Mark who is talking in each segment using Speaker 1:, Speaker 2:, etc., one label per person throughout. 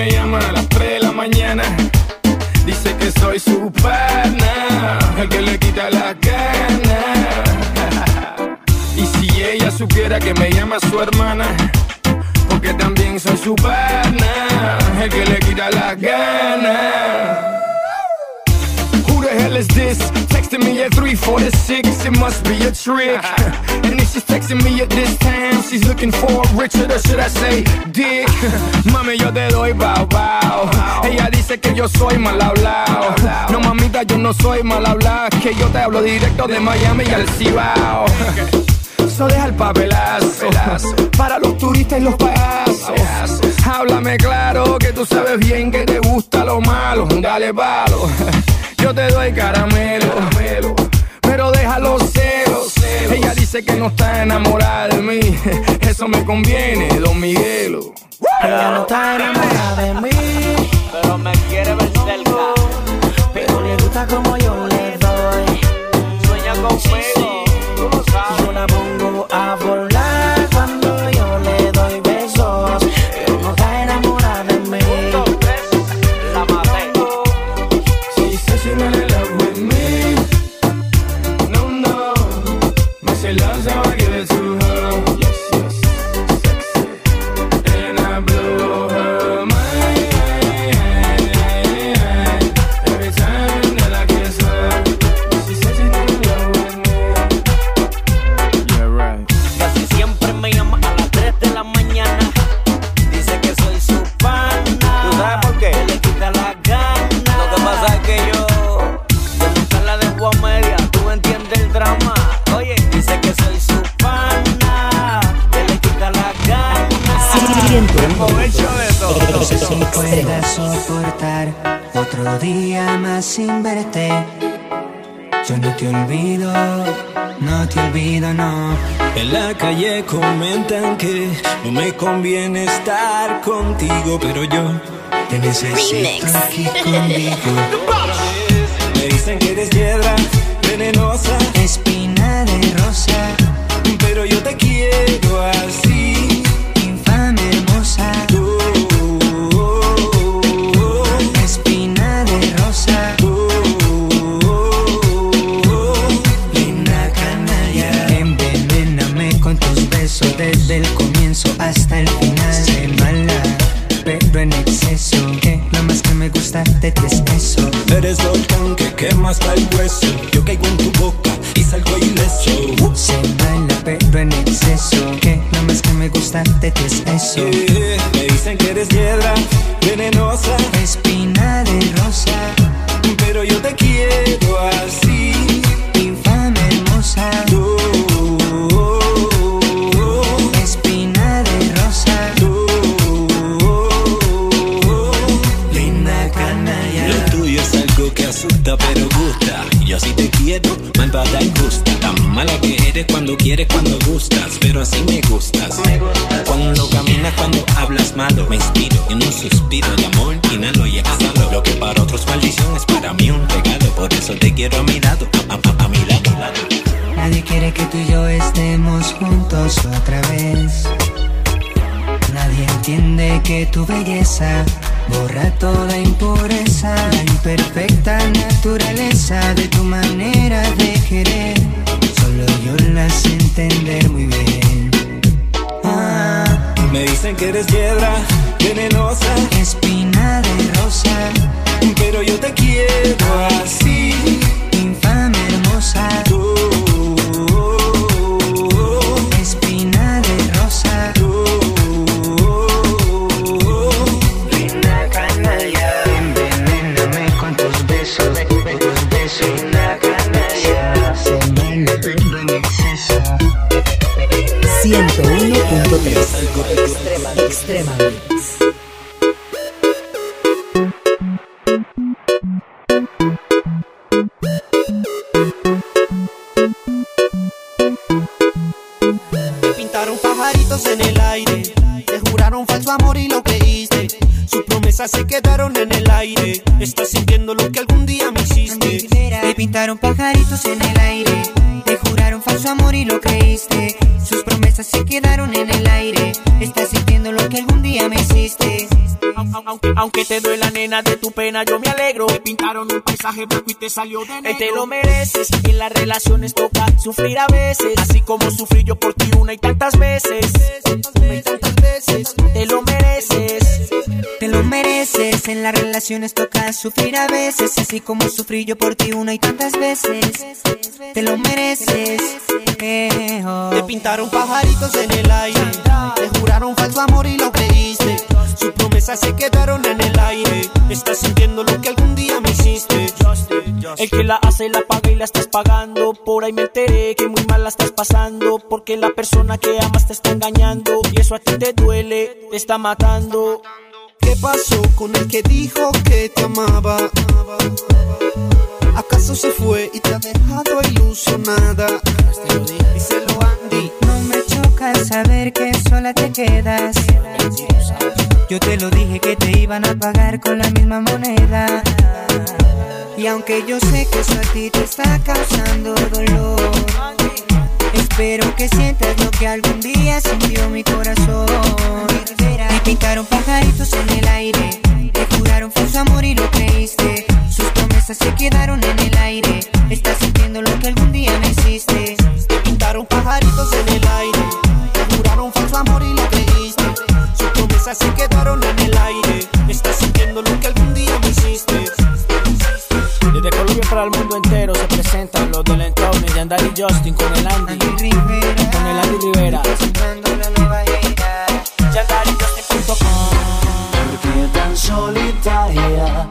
Speaker 1: me llama a las 3 de la mañana. Dice que soy su pana, el que le quita la gana. Y si ella supiera que me llama su hermana, porque también soy su pana, el que le quita la gana. Who the hell is this? Texting me at 3:46, it must be a trick. And if she's texting me at this time, she's looking for Richard, or should I say Dick? Mami, yo te doy bow bow. Ella dice que yo soy mal hablado. No, mamita, yo no soy mal hablado, que yo te hablo directo de Miami y al Cibao. So deja el papelazo para los turistas y los payasos. Háblame claro, que tú sabes bien que te gusta lo malo. Dale palo, yo te doy caramelo, pero deja los celos. Ella dice que no está enamorada de mí, eso me conviene, Don Miguelo.
Speaker 2: Ella no está enamorada de mí,
Speaker 3: pero me quiere ver cerca.
Speaker 2: pero le gusta como yo le doy.
Speaker 3: Sueña conmigo, tú lo sabes.
Speaker 2: Yo la pongo a volar cuando yo le doy besos. Ella no está enamorada de mí.
Speaker 3: La maté.
Speaker 1: She says she's not in love with me. No, no. But she loves how I give it to her. Yes, yes, sexy. And I blow her mind every time that I kiss her. She says she's not in love with me. Yeah, right.
Speaker 3: Casi siempre me llama a las 3 de la mañana. Dice que soy su pana. ¿Tú sabes por qué? Que le quita la gana. Lo que pasa es que yo nunca la dejo a media. Tú entiendes el drama. Oye, dice que soy su pana, que le quita la gana. Aprovecho de todo.
Speaker 2: Si puedas soportar otro día más sin verte, yo no te olvido, no.
Speaker 4: En la calle comentan que no me conviene estar contigo, pero yo te necesito aquí conmigo. Me dicen que eres piedra venenosa,
Speaker 2: Espina de rosa,
Speaker 4: pero yo te quiero así.
Speaker 2: infame hermosa. Espina de rosa, linda canalla. Envenéname con tus besos desde el comienzo hasta el final. Sé mala, pero en exceso, que lo más que me gusta de ti es eso.
Speaker 4: Eres volcán que quema hasta el hueso. Yo caigo en tu boca y salgo ileso.
Speaker 2: Se baila pero en exceso, que lo más que me gusta de ti es eso.
Speaker 4: Me dicen que eres piedra venenosa,
Speaker 2: Espina de rosa,
Speaker 4: pero yo te quiero así.
Speaker 2: infame hermosa. Espina de rosa, linda canalla.
Speaker 4: Lo tuyo es algo que asusta pero gusta. Yo sí te quiero, malvada y justa. Tan mala que eres cuando quieres, cuando gustas, pero así me gustas. Cuando caminas, cuando hablas malo, me inspiro en un suspiro de amor, inhalo y exhalo. Lo que para otros maldición es para mí un regalo. Por eso te quiero a mi lado, a mi lado.
Speaker 2: Nadie quiere que tú y yo estemos juntos otra vez. Nadie entiende que tu belleza borra toda impureza. La imperfecta naturaleza de tu manera de querer, solo yo la sé entender muy bien.
Speaker 4: Me dicen que eres piedra venenosa,
Speaker 2: Espina de rosa,
Speaker 4: pero yo te quiero así.
Speaker 2: infame hermosa. Espina de rosa, linda canalla. Envenéname con tus besos, linda canalla. Se baila pero en exceso.
Speaker 5: 101.3 Extrema Mix.
Speaker 6: Te pintaron pajaritos en el aire, te juraron falso amor y lo creíste. Sus promesas se quedaron en el aire. Estás sintiendo lo que algún día me hiciste.
Speaker 2: Te pintaron pajaritos en el aire, te juraron falso amor y lo creíste. Sus promesas se quedaron en el aire. Estás sintiendo lo que algún día me hiciste.
Speaker 6: Aunque te duela, nena, de tu pena yo me alegro. Te pintaron un paisaje blanco y te salió de negro. Te lo mereces, en las relaciones toca sufrir a veces, así como sufrí yo por ti una y tantas veces. Te lo mereces.
Speaker 2: Te lo mereces, en las relaciones toca sufrir a veces, así como sufrí yo por ti una y tantas veces. Te lo mereces.
Speaker 6: Te pintaron pajaritos en el aire, te juraron falso amor y lo creíste. Sus promesas se quedaron en el aire. Estás sintiendo lo que algún día me hiciste. El que la hace la paga y la estás pagando. Por ahí me enteré que muy mal la estás pasando, porque la persona que amas te está engañando y eso a ti te duele, te está matando. ¿Qué pasó con el que dijo que te amaba? ¿Acaso se fue y te ha dejado ilusionada? Díselo, Andy.
Speaker 2: No me choca saber que sola te quedas. Yo te lo dije que te iban a pagar con la misma moneda. Y aunque yo sé que eso a ti te está causando dolor, espero que sientas lo que algún día sintió mi corazón. Me pintaron pajaritos en el aire, te juraron falso amor y lo creíste. Sus promesas se quedaron en el aire. Estás sintiendo lo que algún día me hiciste.
Speaker 6: Te pintaron pajaritos en el aire, te juraron falso amor y lo creíste. Sus promesas se quedaron en el aire. Estás sintiendo lo que algún día me hiciste. Desde Colombia para el mundo entero se presentan los del entorno de Andal y Justin con el Andy
Speaker 2: Rivera,
Speaker 6: con el Andy Rivera.
Speaker 2: presentando la nueva era.
Speaker 6: YandaliJustin.com.
Speaker 7: ¿Por qué tan solitaria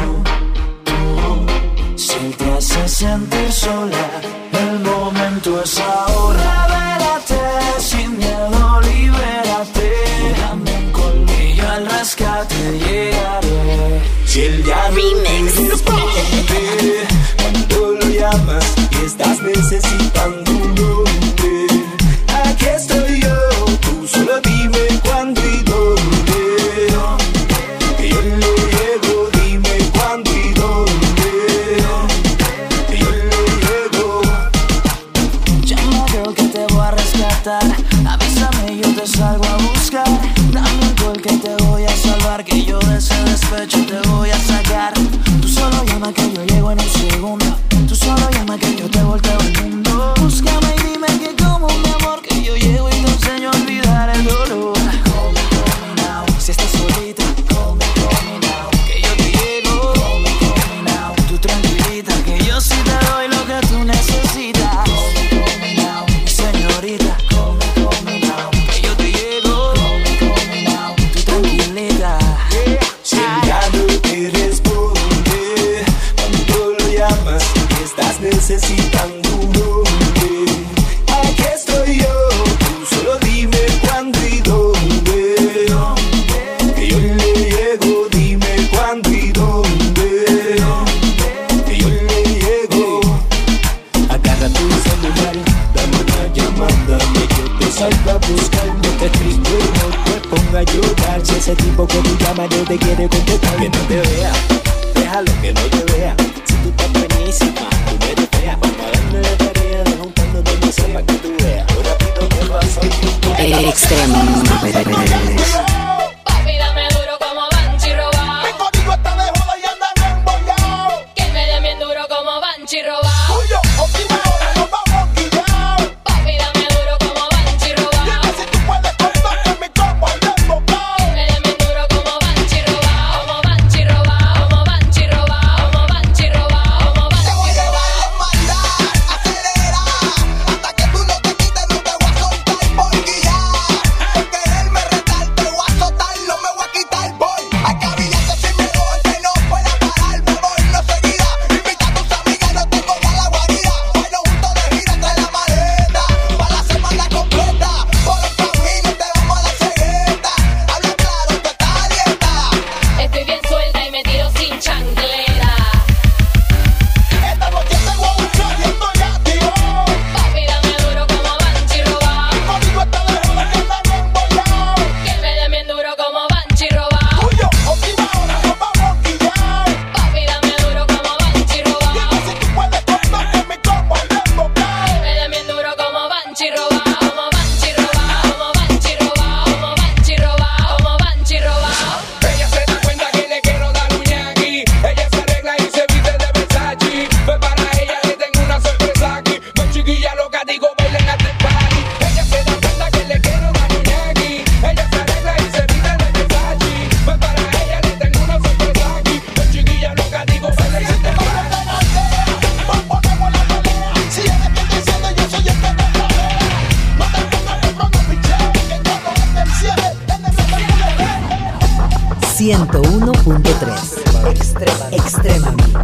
Speaker 7: tú? Si te hace sentir sola, el momento es ahora. Revélate sin miedo, libérate. Dame un colmillo al rescate, llegaré. Si el día no te responde cuando lo llamas y estás necesitando un nombre, aquí estoy yo, tú solo dime cuándo y dónde. Que yo le llego, dime cuándo y dónde. Que yo le llego. Llama, girl, que te voy a rescatar. Avísame, yo te salgo a buscar. Dame un call que te voy a salvar, que yo de ese despecho te voy a sacar. Tú solo llama que yo llego en un segundo. Tú solo llama que yo te volteo el mundo. Búscame y dime que como mi amor, que yo llego y te enseño a olvidar el dolor. Call me now. Si estás solita, call me now. Que yo te llego, call me now. Tú tranquilita, que yo sí te doy lo que tú necesitas. Call me now. Señorita, call me now. Que yo te llego, call me now. Tú tranquilita. Si el ya no te responde cuando lo llamas y estás necesitando un nombre, aquí estoy yo, tú solo dime cuándo y dónde. Que yo le llego, dime cuándo y dónde. Que yo le llego. Agarra tu celular, dame una llamada, que yo te salgo a buscar. No te escribo y no te ponga a llorar. Si ese tipo que tú llamas no te quiere contestar, que no te vea, déjalo que no te vea. Si tú estás buenísima, tú me eres fea. Vamos a darle la tarea de juntarnos donde sea para que tú veas. Ahora pido que vas a
Speaker 2: Extremo.
Speaker 8: Papi, dame duro como Banshee robado.
Speaker 9: Mi código está de joda y andan embollados.
Speaker 8: Que me den bien duro como Banshee robado.
Speaker 9: Tuyo, última hora, nos vamos guillados.
Speaker 8: Papi, dame duro como Banshee robado.
Speaker 9: Dime si tú puedes contar con mi combo al desbocado.
Speaker 8: Que me den bien duro como Banshee robado. Como Banshee robado. Como Banshee robado. Como Banshee robado. Como
Speaker 9: Te voy
Speaker 8: Banshee
Speaker 9: a llevar
Speaker 8: robado.
Speaker 9: en maldad, acelera. Hasta que tú no te quites, no te voy a soltar por guiar. Por quererme retar, te voy a
Speaker 5: 101.3 Extrema Mix.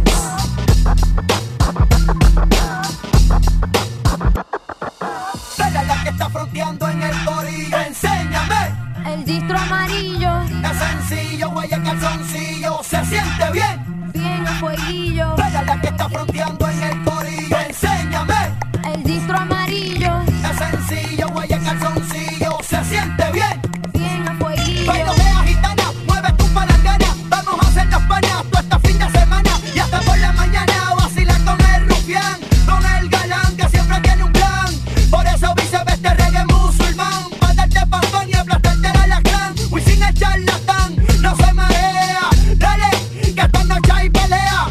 Speaker 9: Ella es la que está fronteando en el corillo. Enséñame.
Speaker 10: El distro amarillo.
Speaker 9: Es sencillo, huella el calzoncillo. Se siente bien.
Speaker 10: Bien a fueguillo.
Speaker 9: Ella es la que está fronteando en el corillo. Enséñame.
Speaker 10: El distro amarillo.
Speaker 9: Es sencillo, huella el calzoncillo. Se siente bien.
Speaker 10: Bien a fueguillo.
Speaker 9: Bailo de gitana, mueve tu palangana. Vamos a hacer las panas todo este fin de semana. Y hasta por la mañana vacilar con el rufián, con el galán que siempre tiene un plan. Por eso se veste reggae musulmán, pa' darte pasón y aplastarte el alacrán. Wisin el charlatán, no se marea. Dale, que esta noche hay pelea.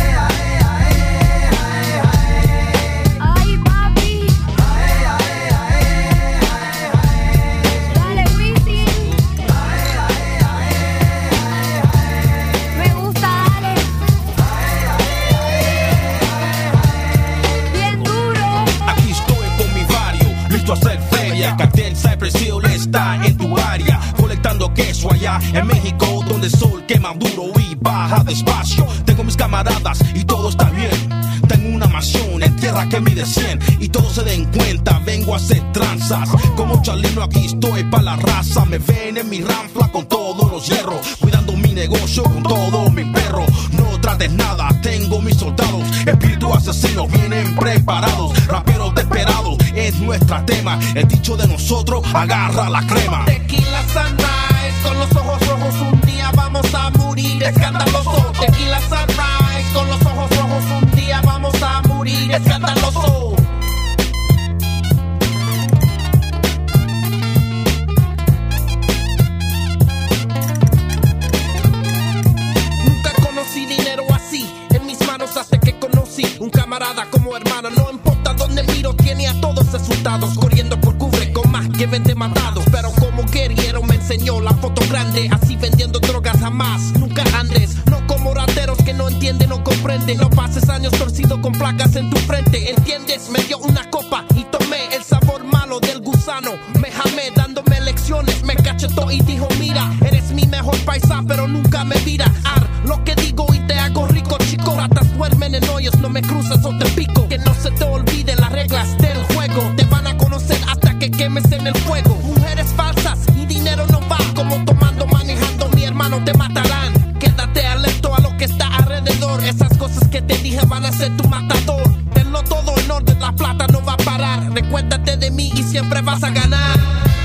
Speaker 10: Ay, papi. Dale, Wisin. Me gusta, dale. Bien duro.
Speaker 11: Aquí estoy con mi barrio, listo a hacer feria. El cartel Cypress Hill está en tu área, colectando queso allá en México, donde el sol quema duro y baja despacio. Tengo mis camaradas y todo está bien. Tengo una mansión en tierra que mide 100 y todos se den cuenta, vengo a hacer tranzas. Como Chalino aquí estoy pa' la raza. Me ven en mi ranfla con todos los hierros, cuidando mi negocio con todo mi perro. No trates nada, tengo mis soldados, espíritu asesinos vienen preparados. Raperos desesperados es nuestra tema, el dicho de nosotros agarra la crema.
Speaker 12: Tequila Sunrise, con los ojos rojos un día vamos a morir escandaloso. Tequila Sunrise, con los ojos rojos un día vamos a morir escandaloso. Nunca conocí dinero así en mis manos hasta que conocí un camarada como hermano. No importa dónde miro, tiene a todos asustados, corriendo por cubre con más que 20 matados. Pero como guerrillero me enseñó la foto grande, así vendiendo drogas jamás, nunca andes. No como rateros que no entienden o comprenden. No pases años torcido con placas en tu frente, ¿entiendes? Me dio una copa y tomé el sabor malo del gusano. Me jamé dándome lecciones, me cachetó y dijo: mira, eres mi mejor paisa, pero nunca me miras. Lo que digo y te hago rico, chico. Ratas duermen en hoyos, no me cruzas o te pico. Que no se te olviden las reglas del juego. Te van a conocer hasta que quemes en el fuego. Mujeres falsas y dinero no va. Como tomando, manejando, mi hermano, te matarán. Quédate alerta a lo que está alrededor. Esas cosas que te dije van a ser tu matador. Tenlo todo en orden, la plata no va a parar. Recuérdate de mí y siempre vas a ganar.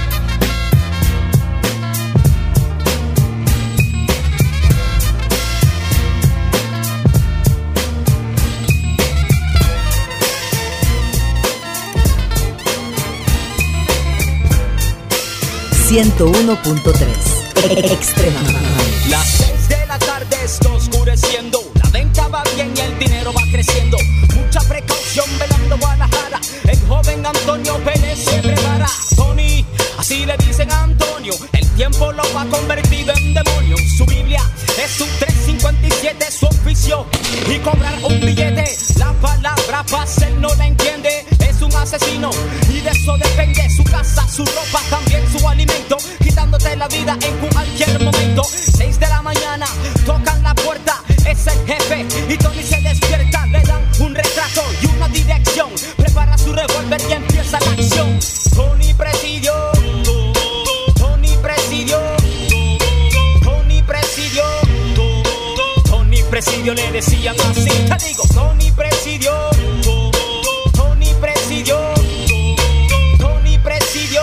Speaker 5: 101.3 Extrema.
Speaker 3: Las 6 de la tarde está oscureciendo, la venta va bien y el dinero va creciendo. Mucha precaución velando Guadalajara, el joven Antonio Pérez se prepara. Tony, así le dicen a Antonio, el tiempo lo ha convertido en demonio. Su Biblia es un 357, su oficio, y cobrar un billete. La palabra paz él no la entiende, es un asesino y de eso depende su casa, su ropa, también su alimento, quitándote la vida en cualquier momento. 6 de la mañana, tocan la puerta, es el jefe y Tony se despierta. Le dan un retrato y una dirección, prepara su revólver y empieza la acción. Tony presidió, Tony presidió, Tony presidió, Tony presidió, le decían así. Te digo, Tony presidió, Tony presidió, Tony presidió,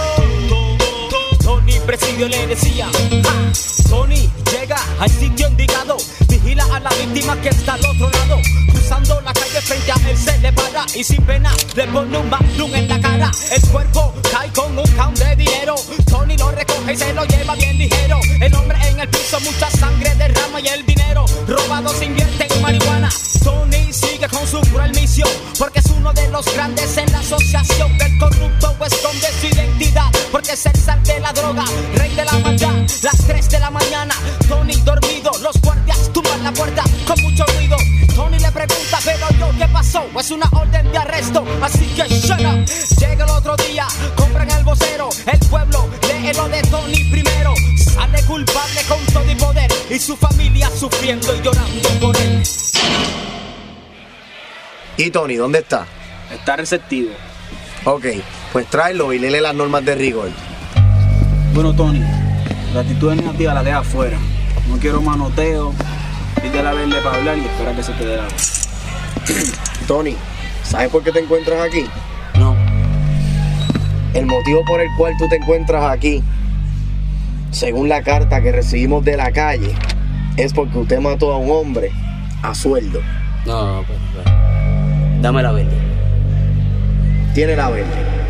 Speaker 3: Tony presidió, le decían. Tony llega al sitio indicado, vigila a la víctima que está al otro lado. Cruzando la calle frente a él se le para y sin pena le pone un magnum en la cara. El cuerpo cae con un count de dinero, Tony lo recoge y se lo lleva bien ligero. El hombre en el piso, mucha sangre derrama y el dinero robado se invierte en marihuana. Tony sigue con su cruel misión, porque es uno de los grandes en la asociación. El corrupto esconde su identidad, porque es el sal de la droga, rey de la maldad. Las 3 de la mañana, Tony dormido, los guardias tumban la puerta con mucho ruido. Tony le pregunta, pero yo, ¿qué pasó? Es una orden de arresto, así que shut up. Llega el otro día, compran el vocero, el pueblo lee lo de Tony primero. Sale culpable con todo y poder,
Speaker 13: y su familia sufriendo y llorando por él.
Speaker 14: ¿Y Tony, dónde está?
Speaker 15: Está receptivo.
Speaker 14: Ok, pues tráelo y léele las normas de rigor.
Speaker 15: Bueno, Tony, la actitud negativa la deja afuera. No quiero manoteo, pídele a verle para hablar y espera que se te dé la voz.
Speaker 14: Tony, ¿sabes por qué te encuentras aquí?
Speaker 15: No.
Speaker 14: El motivo por el cual tú te encuentras aquí, según la carta que recibimos de la calle, es porque usted mató a un hombre a sueldo.
Speaker 15: No, pues, dame la verde.
Speaker 14: Tiene la verde.